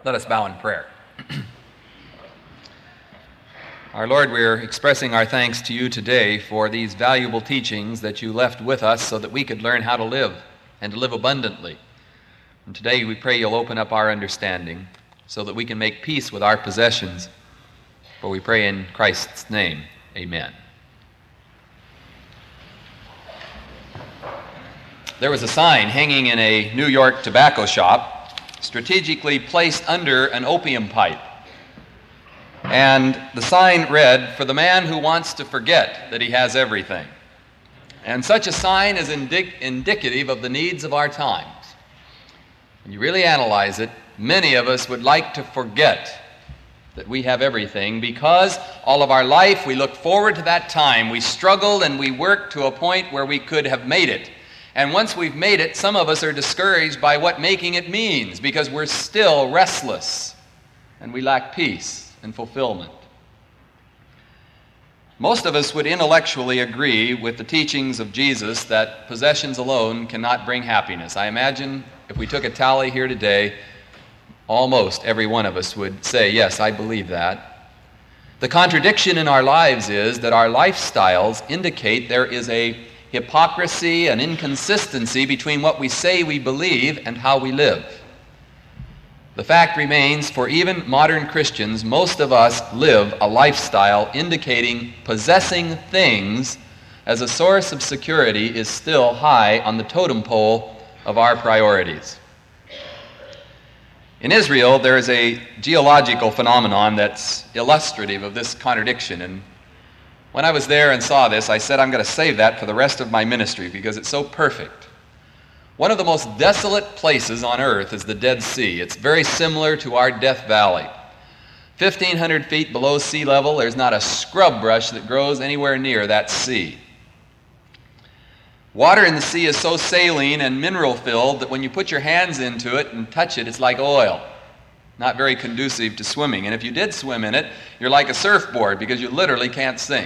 Let us bow in prayer. Our Lord, we're expressing our thanks to you today for these valuable teachings that you left with us so that we could learn how to live and to live abundantly. And today we pray you'll open up our understanding so that we can make peace with our possessions. For we pray in Christ's name, amen. There was a sign hanging in a New York tobacco shop, strategically placed under an opium pipe. And the sign read, "For the man who wants to forget that he has everything." And such a sign is indicative of the needs of our times. When you really analyze it, many of us would like to forget that we have everything because all of our life we looked forward to that time. We struggled and we worked to a point where we could have made it. And once we've made it, some of us are discouraged by what making it means because we're still restless and we lack peace and fulfillment. Most of us would intellectually agree with the teachings of Jesus that possessions alone cannot bring happiness. I imagine if we took a tally here today, almost every one of us would say, yes, I believe that. The contradiction in our lives is that our lifestyles indicate there is a hypocrisy and inconsistency between what we say we believe and how we live. The fact remains, for even modern Christians, most of us live a lifestyle indicating possessing things as a source of security is still high on the totem pole of our priorities. In Israel, there is a geological phenomenon that's illustrative of this contradiction, and when I was there and saw this, I said, I'm going to save that for the rest of my ministry because it's so perfect. One of the most desolate places on earth is the Dead Sea. It's very similar to our Death Valley. 1,500 feet below sea level, there's not a scrub brush that grows anywhere near that sea. Water in the sea is so saline and mineral-filled that when you put your hands into it and touch it, it's like oil. Not very conducive to swimming. And if you did swim in it, you're like a surfboard because you literally can't sink.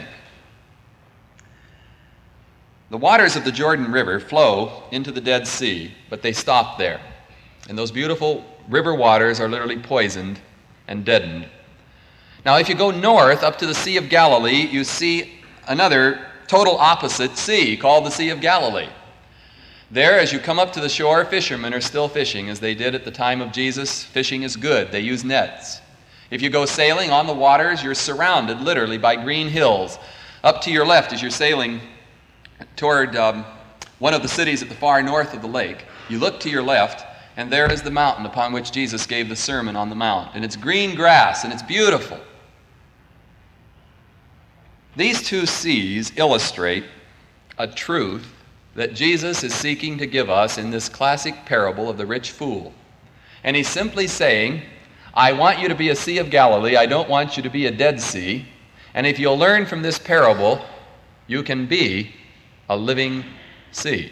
The waters of the Jordan River flow into the Dead Sea, but they stop there. And those beautiful river waters are literally poisoned and deadened. Now, if you go north up to the Sea of Galilee, you see another total opposite sea called the Sea of Galilee. There, as you come up to the shore, fishermen are still fishing as they did at the time of Jesus. Fishing is good. They use nets. If you go sailing on the waters, you're surrounded literally by green hills. Up to your left as you're sailing toward one of the cities at the far north of the lake, you look to your left, and there is the mountain upon which Jesus gave the Sermon on the Mount. And it's green grass, and it's beautiful. These two seas illustrate a truth that Jesus is seeking to give us in this classic parable of the rich fool. And he's simply saying, I want you to be a Sea of Galilee. I don't want you to be a Dead Sea. And if you'll learn from this parable, you can be a living sea.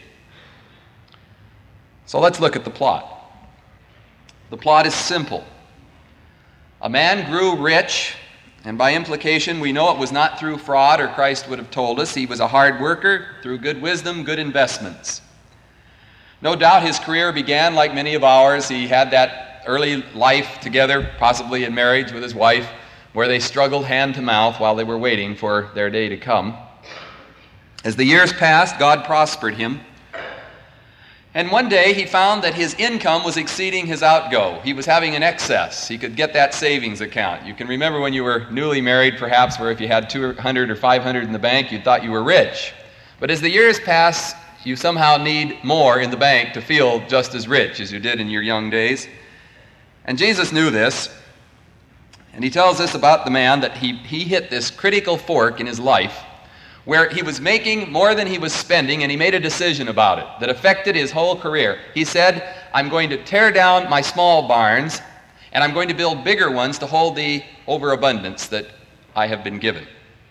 So let's look at the plot. The plot is simple. A man grew rich, and by implication, we know it was not through fraud, or Christ would have told us. He was a hard worker through good wisdom, good investments. No doubt his career began like many of ours. He had that early life together, possibly in marriage with his wife, where they struggled hand to mouth while they were waiting for their day to come. As the years passed, God prospered him. And one day he found that his income was exceeding his outgo. He was having an excess. He could get that savings account. You can remember when you were newly married, perhaps, where if you had 200 or 500 in the bank, you thought you were rich. But as the years pass, you somehow need more in the bank to feel just as rich as you did in your young days. And Jesus knew this. And he tells us about the man that he hit this critical fork in his life where he was making more than he was spending, and he made a decision about it that affected his whole career. He said, I'm going to tear down my small barns, and I'm going to build bigger ones to hold the overabundance that I have been given.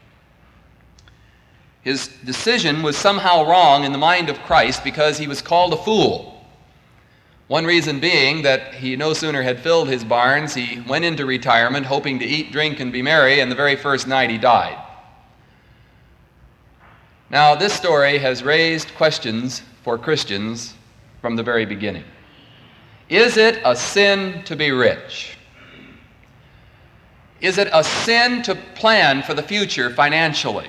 His decision was somehow wrong in the mind of Christ because he was called a fool. One reason being that he no sooner had filled his barns, he went into retirement hoping to eat, drink, and be merry, and the very first night he died. Now, this story has raised questions for Christians from the very beginning. Is it a sin to be rich? Is it a sin to plan for the future financially?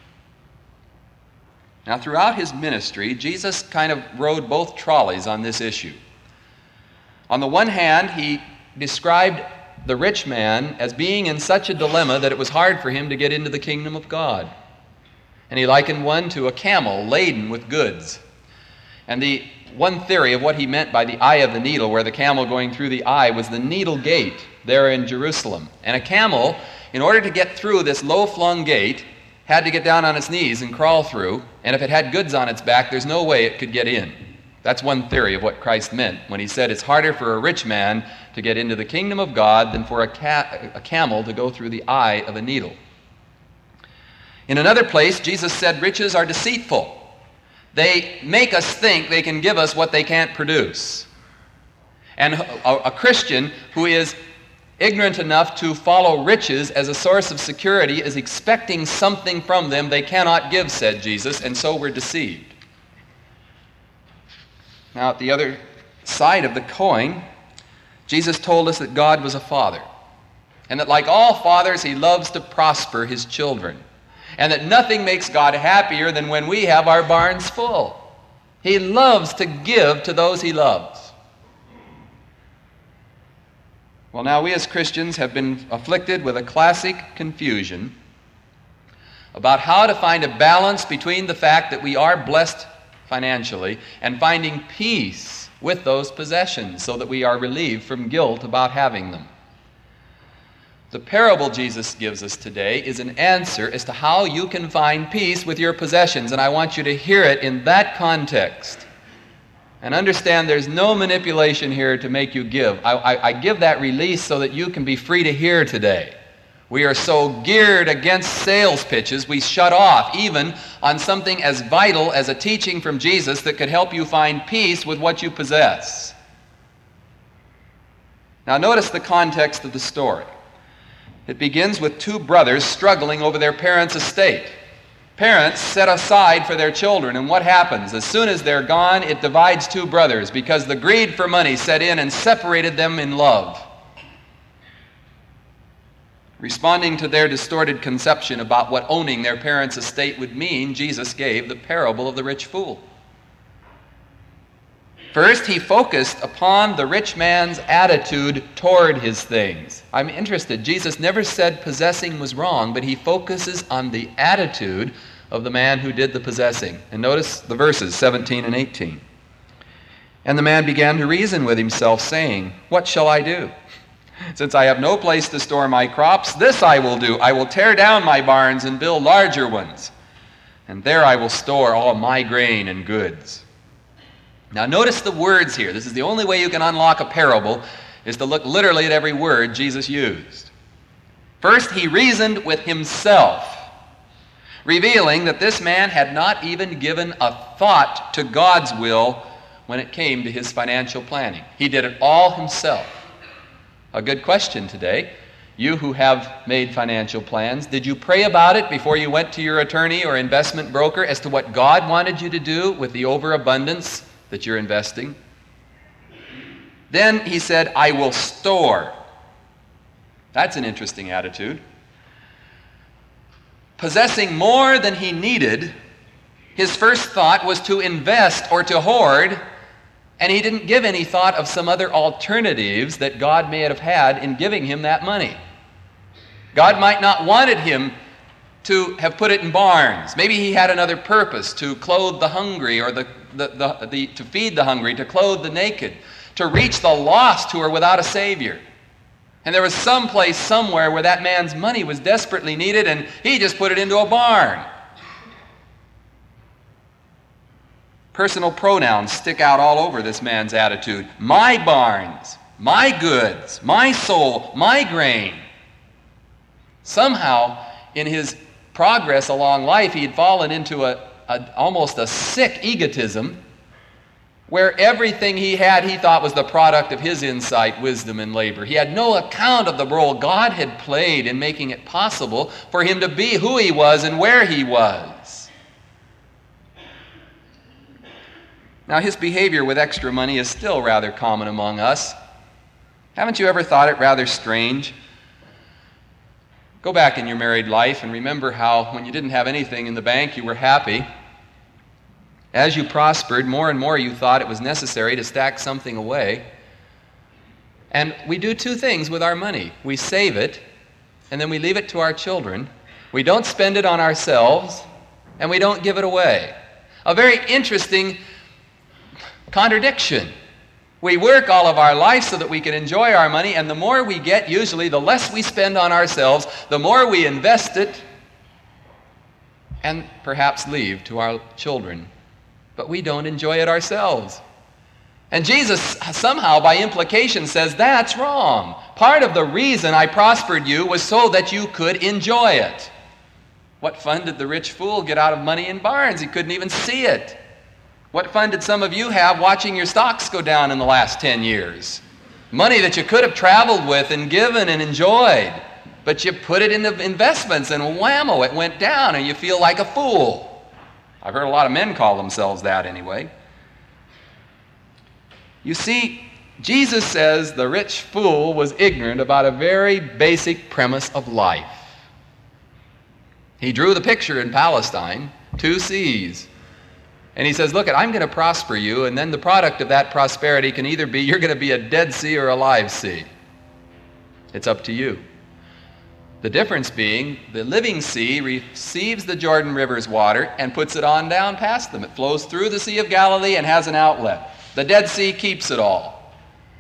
Now, throughout his ministry, Jesus kind of rode both trolleys on this issue. On the one hand, he described the rich man as being in such a dilemma that it was hard for him to get into the kingdom of God. And he likened one to a camel laden with goods. And the one theory of what he meant by the eye of the needle, where the camel going through the eye, was the needle gate there in Jerusalem. And a camel, in order to get through this low-flung gate, had to get down on its knees and crawl through, and if it had goods on its back, there's no way it could get in. That's one theory of what Christ meant when he said it's harder for a rich man to get into the kingdom of God than for a camel to go through the eye of a needle. In another place, Jesus said riches are deceitful. They make us think they can give us what they can't produce. And a Christian who is ignorant enough to follow riches as a source of security is expecting something from them they cannot give, said Jesus, and so we're deceived. Now, at the other side of the coin, Jesus told us that God was a father, and that like all fathers, he loves to prosper his children, and that nothing makes God happier than when we have our barns full. He loves to give to those he loves. Well, now we as Christians have been afflicted with a classic confusion about how to find a balance between the fact that we are blessed financially and finding peace with those possessions so that we are relieved from guilt about having them. The parable Jesus gives us today is an answer as to how you can find peace with your possessions, and I want you to hear it in that context. And understand there's no manipulation here to make you give. I give that release so that you can be free to hear today. We are so geared against sales pitches, we shut off even on something as vital as a teaching from Jesus that could help you find peace with what you possess. Now notice the context of the story. It begins with two brothers struggling over their parents' estate. Parents set aside for their children, and what happens? As soon as they're gone, it divides two brothers because the greed for money set in and separated them in love. Responding to their distorted conception about what owning their parents' estate would mean, Jesus gave the parable of the rich fool. First, he focused upon the rich man's attitude toward his things. I'm interested. Jesus never said possessing was wrong, but he focuses on the attitude of the man who did the possessing. And notice the verses 17 and 18. And the man began to reason with himself, saying, "What shall I do? Since I have no place to store my crops, this I will do. I will tear down my barns and build larger ones, and there I will store all my grain and goods." Now notice the words here. This is the only way you can unlock a parable, is to look literally at every word Jesus used. First, he reasoned with himself, revealing that this man had not even given a thought to God's will when it came to his financial planning. He did it all himself. A good question today. You who have made financial plans, did you pray about it before you went to your attorney or investment broker as to what God wanted you to do with the overabundance that you're investing? Then he said, "I will store." That's an interesting attitude. Possessing more than he needed, his first thought was to invest or to hoard, and he didn't give any thought of some other alternatives that God may have had in giving him that money. God might not wanted him to have put it in barns. Maybe he had another purpose, to clothe the hungry, or to feed the hungry, to clothe the naked, to reach the lost who are without a Savior. And there was some place somewhere where that man's money was desperately needed, and he just put it into a barn. Personal pronouns stick out all over this man's attitude. My barns, my goods, my soul, my grain. Somehow, in his progress along life, he had fallen into almost a sick egotism, where everything he had he thought was the product of his insight, wisdom, and labor. He had no account of the role God had played in making it possible for him to be who he was and where he was. Now, his behavior with extra money is still rather common among us. Haven't you ever thought it rather strange Go back in your married life and remember how when you didn't have anything in the bank, you were happy. As you prospered, more and more you thought it was necessary to stack something away. And we do two things with our money. We save it, and then we leave it to our children. We don't spend it on ourselves, and we don't give it away. A very interesting contradiction. We work all of our life so that we can enjoy our money, and the more we get, usually, the less we spend on ourselves, the more we invest it, and perhaps leave to our children. But we don't enjoy it ourselves. And Jesus somehow, by implication, says that's wrong. Part of the reason I prospered you was so that you could enjoy it. What fun did the rich fool get out of money in barns? He couldn't even see it. What fun did some of you have watching your stocks go down in the last 10 years? Money that you could have traveled with and given and enjoyed, but you put it into investments and whammo, it went down and you feel like a fool. I've heard a lot of men call themselves that anyway. You see, Jesus says the rich fool was ignorant about a very basic premise of life. He drew the picture in Palestine, 2 seas. And he says, look, I'm going to prosper you, and then the product of that prosperity can either be you're going to be a dead sea or a live sea. It's up to you. The difference being the living sea receives the Jordan River's water and puts it on down past them. It flows through the Sea of Galilee and has an outlet. The Dead Sea keeps it all.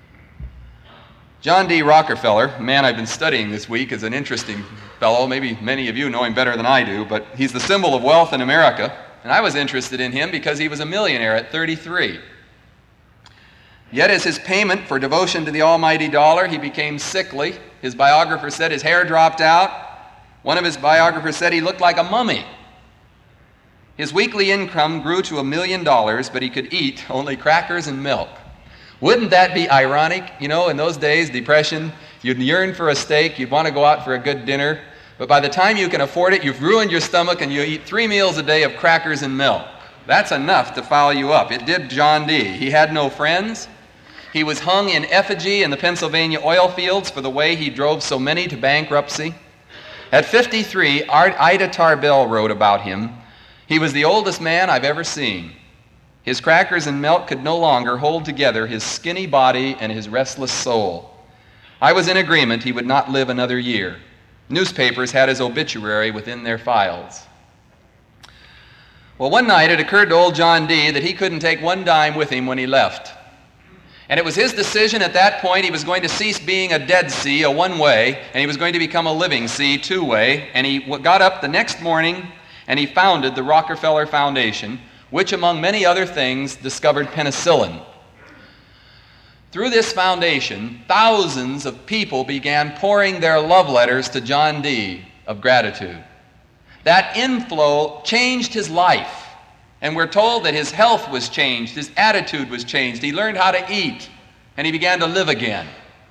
John D. Rockefeller, a man I've been studying this week, is an interesting fellow. Maybe many of you know him better than I do, but he's the symbol of wealth in America. And I was interested in him because he was a millionaire at 33. Yet as his payment for devotion to the almighty dollar, he became sickly. His biographer said his hair dropped out. One of his biographers said he looked like a mummy. His weekly income grew to $1 million, but he could eat only crackers and milk. Wouldn't that be ironic? You know, in those days, Depression, you'd yearn for a steak, you'd want to go out for a good dinner, but by the time you can afford it, you've ruined your stomach and you eat 3 meals a day of crackers and milk. That's enough to foul you up. It did John D. He had no friends. He was hung in effigy in the Pennsylvania oil fields for the way he drove so many to bankruptcy. At 53, Ida Tarbell wrote about him, he was the oldest man I've ever seen. His crackers and milk could no longer hold together his skinny body and his restless soul. I was in agreement he would not live another year. Newspapers had his obituary within their files. Well, one night it occurred to old John D. that he couldn't take 1 dime with him when he left. And it was his decision at that point he was going to cease being a dead sea, a one-way, and he was going to become a living sea, 2-way. And he got up the next morning and he founded the Rockefeller Foundation, which among many other things discovered penicillin. Through this foundation, thousands of people began pouring their love letters to John D. of gratitude. That inflow changed his life, and we're told that his health was changed, his attitude was changed, he learned how to eat, and he began to live again.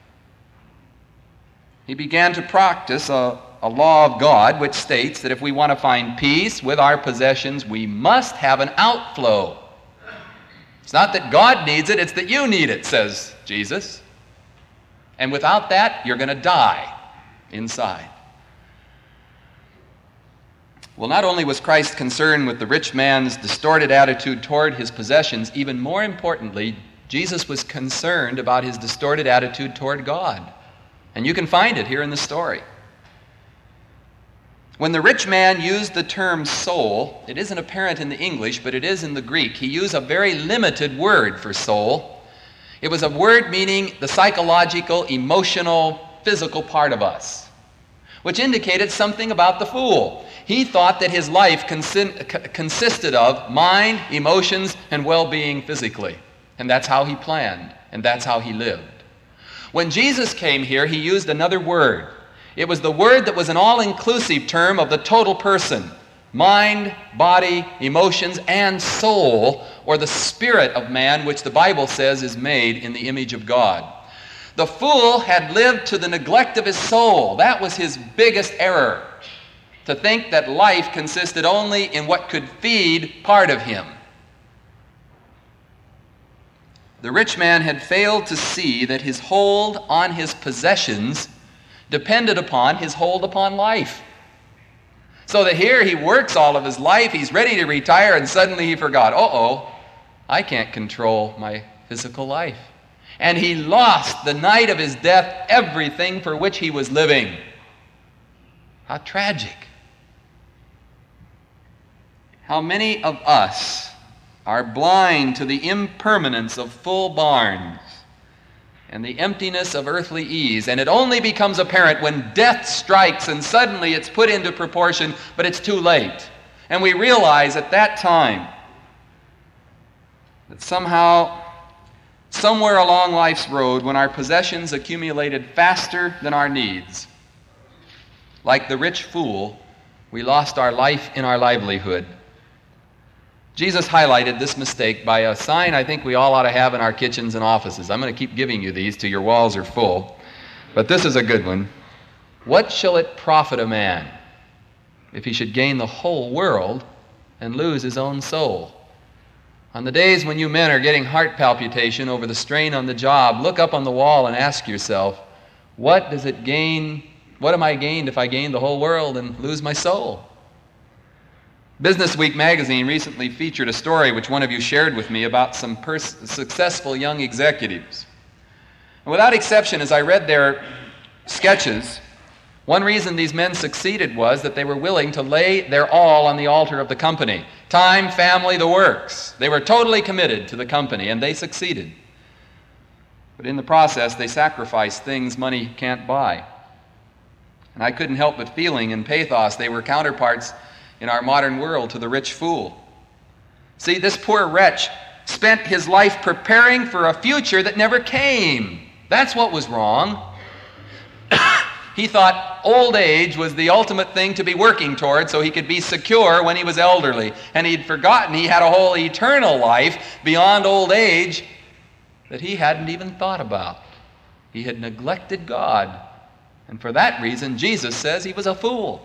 He began to practice a law of God which states that if we want to find peace with our possessions, we must have an outflow. It's not that God needs it, it's that you need it, says Jesus. And without that, you're going to die inside. Well, not only was Christ concerned with the rich man's distorted attitude toward his possessions, even more importantly, Jesus was concerned about his distorted attitude toward God. And you can find it here in the story. When the rich man used the term soul, it isn't apparent in the English, but it is in the Greek. He used a very limited word for soul. It was a word meaning the psychological, emotional, physical part of us, which indicated something about the fool. He thought that his life consisted of mind, emotions, and well-being physically. And that's how he planned, and that's how he lived. When Jesus came here, he used another word. It was the word that was an all-inclusive term of the total person. Mind, body, emotions, and soul, or the spirit of man, which the Bible says is made in the image of God. The fool had lived to the neglect of his soul. That was his biggest error, to think that life consisted only in what could feed part of him. The rich man had failed to see that his hold on his possessions depended upon his hold upon life. So that here he works all of his life, he's ready to retire, and suddenly he forgot, I can't control my physical life. And he lost the night of his death everything for which he was living. How tragic. How many of us are blind to the impermanence of full barns and the emptiness of earthly ease, and it only becomes apparent when death strikes and suddenly it's put into proportion, but it's too late. And we realize at that time that somehow, somewhere along life's road, when our possessions accumulated faster than our needs, like the rich fool, we lost our life in our livelihood. Jesus highlighted this mistake by a sign I think we all ought to have in our kitchens and offices. I'm going to keep giving you these till your walls are full. But this is a good one. What shall it profit a man if he should gain the whole world and lose his own soul? On the days when you men are getting heart palpitation over the strain on the job, look up on the wall and ask yourself, what am I gained if I gain the whole world and lose my soul? Business Week magazine recently featured a story which one of you shared with me about some successful young executives. And without exception, as I read their sketches, one reason these men succeeded was that they were willing to lay their all on the altar of the company. Time, family, the works. They were totally committed to the company, and they succeeded. But in the process, they sacrificed things money can't buy. And I couldn't help but feeling in pathos they were counterparts in our modern world to the rich fool. See, this poor wretch spent his life preparing for a future that never came. That's what was wrong. He thought old age was the ultimate thing to be working toward so he could be secure when he was elderly. And he'd forgotten he had a whole eternal life beyond old age that he hadn't even thought about. He had neglected God. And for that reason, Jesus says he was a fool.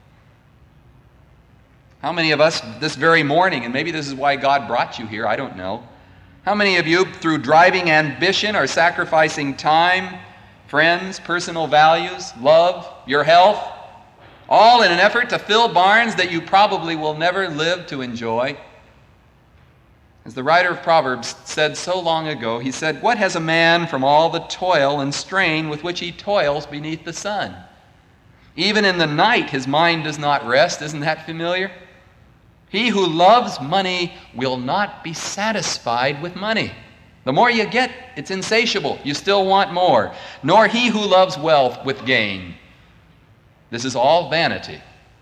How many of us this very morning, and maybe this is why God brought you here, I don't know. How many of you, through driving ambition, are sacrificing time, friends, personal values, love, your health, all in an effort to fill barns that you probably will never live to enjoy? As the writer of Proverbs said so long ago, he said, "What has a man from all the toil and strain with which he toils beneath the sun? Even in the night his mind does not rest." Isn't that familiar? He who loves money will not be satisfied with money. The more you get, it's insatiable. You still want more. Nor he who loves wealth with gain. This is all vanity.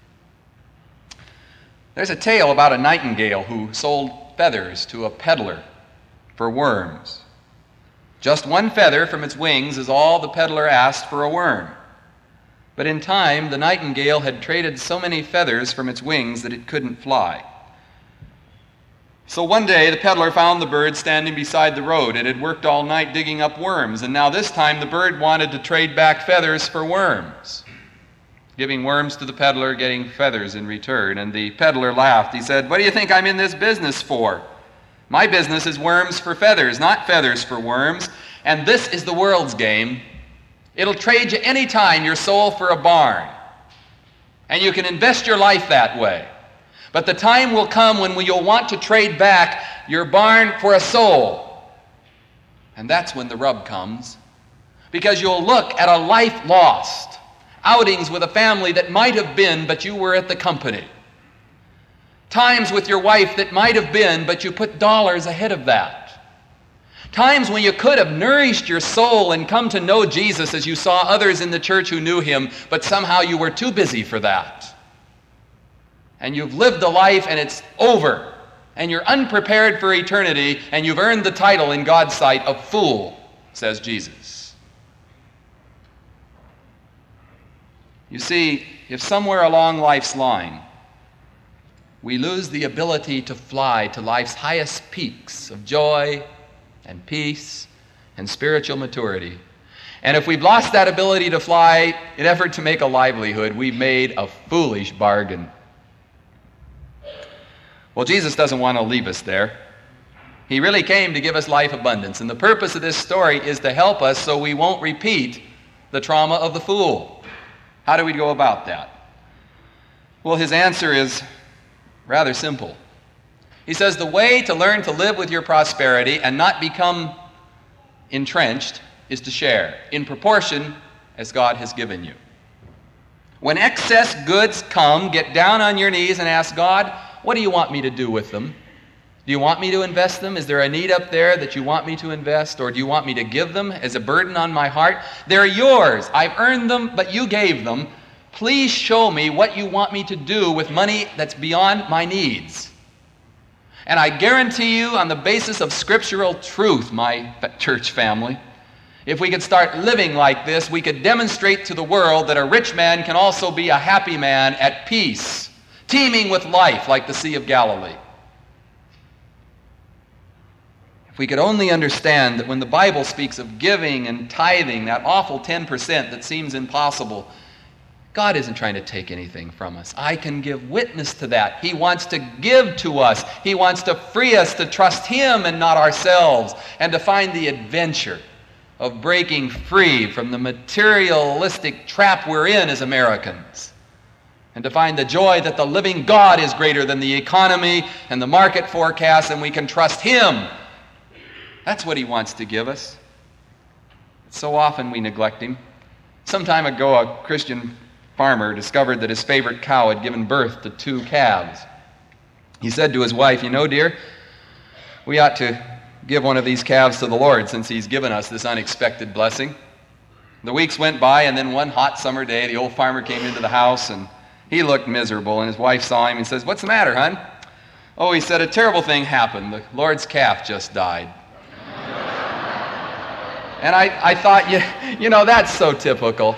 There's a tale about a nightingale who sold feathers to a peddler for worms. Just one feather from its wings is all the peddler asked for a worm. But in time, the nightingale had traded so many feathers from its wings that it couldn't fly. So one day, the peddler found the bird standing beside the road. It had worked all night digging up worms, and now this time the bird wanted to trade back feathers for worms, giving worms to the peddler, getting feathers in return. And the peddler laughed. He said, "What do you think I'm in this business for? My business is worms for feathers, not feathers for worms. And this is the world's game. It'll trade you any time your soul for a barn. And you can invest your life that way. But the time will come when you'll want to trade back your barn for a soul. And that's when the rub comes. Because you'll look at a life lost, outings with a family that might have been, but you were at the company. Times with your wife that might have been, but you put dollars ahead of that. Times when you could have nourished your soul and come to know Jesus as you saw others in the church who knew him, but somehow you were too busy for that. And you've lived a life and it's over. And you're unprepared for eternity, and you've earned the title in God's sight of fool, says Jesus. You see, if somewhere along life's line we lose the ability to fly to life's highest peaks of joy and peace and spiritual maturity, and if we've lost that ability to fly in effort to make a livelihood, we've made a foolish bargain. Well, Jesus doesn't want to leave us there. He really came to give us life abundance, and the purpose of this story is to help us so we won't repeat the trauma of the fool. How do we go about that? Well, his answer is rather simple. He says the way to learn to live with your prosperity and not become entrenched is to share in proportion as God has given you. When excess goods come, get down on your knees and ask God, what do you want me to do with them? Do you want me to invest them? Is there a need up there that you want me to invest? Or do you want me to give them as a burden on my heart? They're yours. I've earned them, but you gave them. Please show me what you want me to do with money that's beyond my needs. And I guarantee you, on the basis of scriptural truth, my church family, if we could start living like this, we could demonstrate to the world that a rich man can also be a happy man at peace, teeming with life like the Sea of Galilee. If we could only understand that when the Bible speaks of giving and tithing, that awful 10% that seems impossible, God isn't trying to take anything from us. I can give witness to that. He wants to give to us. He wants to free us to trust Him and not ourselves, and to find the adventure of breaking free from the materialistic trap we're in as Americans, and to find the joy that the living God is greater than the economy and the market forecasts, and we can trust Him. That's what He wants to give us. So often we neglect Him. Some time ago, a Christian farmer discovered that his favorite cow had given birth to 2 calves. He said to his wife, "You know, dear, we ought to give one of these calves to the Lord since He's given us this unexpected blessing." The weeks went by, and then one hot summer day, the old farmer came into the house, and he looked miserable, and his wife saw him and says, "What's the matter, hon?" "Oh," he said, "a terrible thing happened. The Lord's calf just died." And I thought, you know, that's so typical.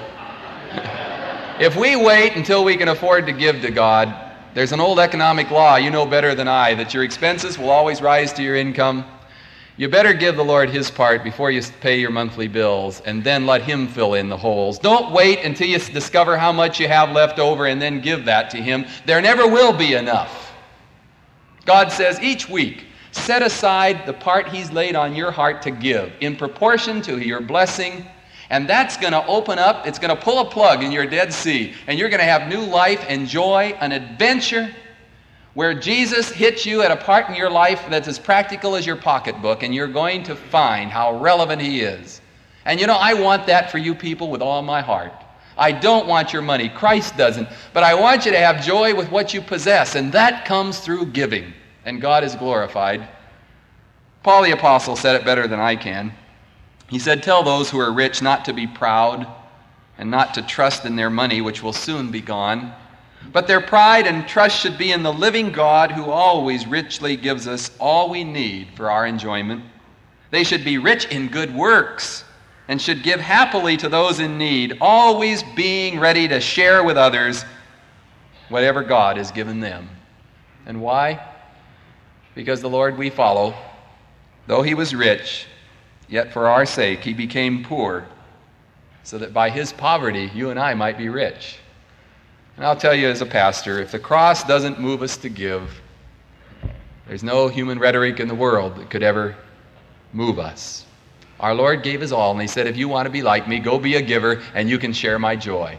If we wait until we can afford to give to God, there's an old economic law, you know better than I, that your expenses will always rise to your income. You better give the Lord His part before you pay your monthly bills, and then let Him fill in the holes. Don't wait until you discover how much you have left over and then give that to Him. There never will be enough. God says each week, set aside the part He's laid on your heart to give in proportion to your blessing, and that's going to open up, it's going to pull a plug in your Dead Sea, and you're going to have new life and joy, an adventure where Jesus hits you at a part in your life that's as practical as your pocketbook, and you're going to find how relevant He is. And you know, I want that for you people with all my heart. I don't want your money. Christ doesn't. But I want you to have joy with what you possess, and that comes through giving. And God is glorified. Paul the Apostle said it better than I can. He said, "Tell those who are rich not to be proud and not to trust in their money, which will soon be gone. But their pride and trust should be in the living God, who always richly gives us all we need for our enjoyment. They should be rich in good works and should give happily to those in need, always being ready to share with others whatever God has given them." And why? Because the Lord we follow, though He was rich, yet for our sake He became poor, so that by His poverty you and I might be rich. And I'll tell you as a pastor, if the cross doesn't move us to give, there's no human rhetoric in the world that could ever move us. Our Lord gave His all, and He said, if you want to be like me, go be a giver, and you can share my joy.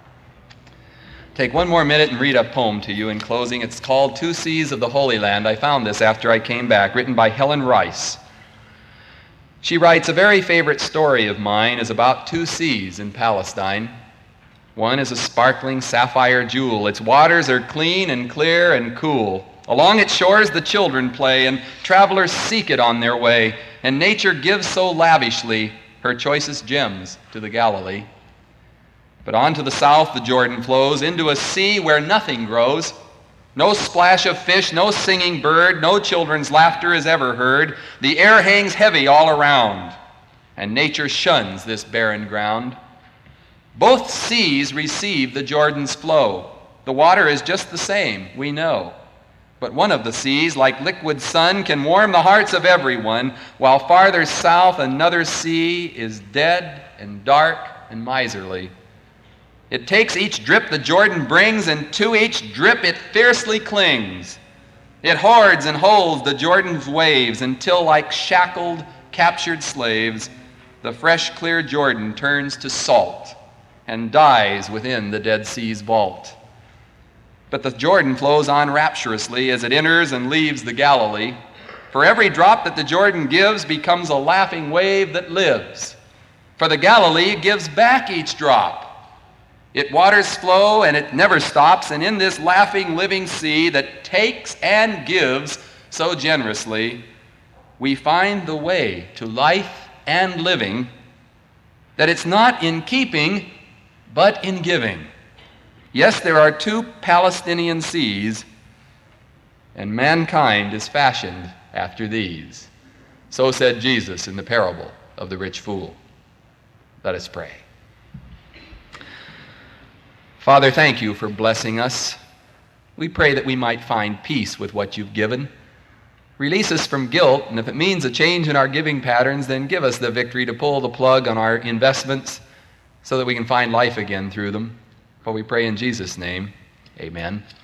Take one more minute and read a poem to you in closing. It's called 2 Seas of the Holy Land. I found this after I came back, written by Helen Rice. She writes, "A very favorite story of mine is about 2 seas in Palestine. One is a sparkling sapphire jewel. Its waters are clean and clear and cool. Along its shores the children play, and travelers seek it on their way. And nature gives so lavishly her choicest gems to the Galilee. But on to the south the Jordan flows, into a sea where nothing grows. No splash of fish, no singing bird, no children's laughter is ever heard. The air hangs heavy all around, and nature shuns this barren ground. Both seas receive the Jordan's flow. The water is just the same, we know. But one of the seas, like liquid sun, can warm the hearts of everyone, while farther south another sea is dead and dark and miserly. It takes each drip the Jordan brings, and to each drip it fiercely clings. It hoards and holds the Jordan's waves until, like shackled, captured slaves, the fresh, clear Jordan turns to salt and dies within the Dead Sea's vault. But the Jordan flows on rapturously as it enters and leaves the Galilee. For every drop that the Jordan gives becomes a laughing wave that lives. For the Galilee gives back each drop. It waters flow and it never stops, and in this laughing, living sea that takes and gives so generously, we find the way to life and living, that it's not in keeping, but in giving. Yes, there are two Palestinian seas, and mankind is fashioned after these. So said Jesus in the parable of the rich fool. Let us pray. Father, thank you for blessing us. We pray that we might find peace with what you've given. Release us from guilt, and if it means a change in our giving patterns, then give us the victory to pull the plug on our investments so that we can find life again through them. For we pray in Jesus' name, amen.